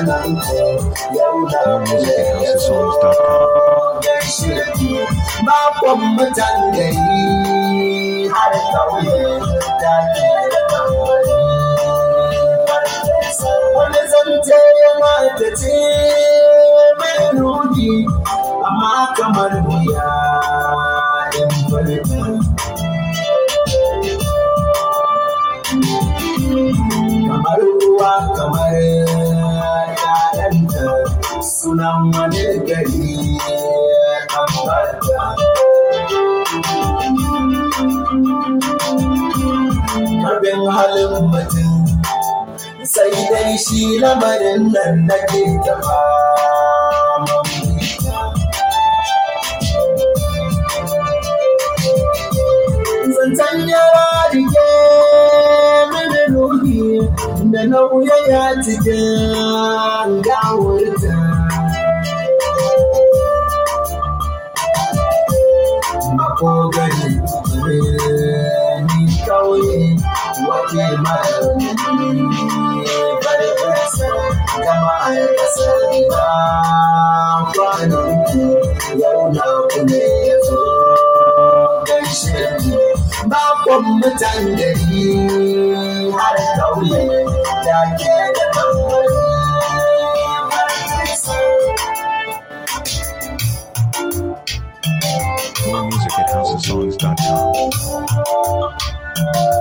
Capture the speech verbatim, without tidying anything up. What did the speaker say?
kwanan ku yau na music at house of songs dot com. gaishe ki bakon mutan gari har kauye da ke da tambari wani zance yana ta ce mai ruhi amma kamar wuya in farko kamar ruwa kamar ƴaƴanta sunan wani gari ambarta karbin halin mutum sai dai shi lamarin nan nake tafa zancen yara rike mini ruhi da nauya ya cikin gawurta makogari ni kauye waje mara farfasa jama'ar kasar ina kwanan ku yau na kuma ya zo gaishe bakon mutan gari har kauye da ke da tambari More music at house of songs dot com.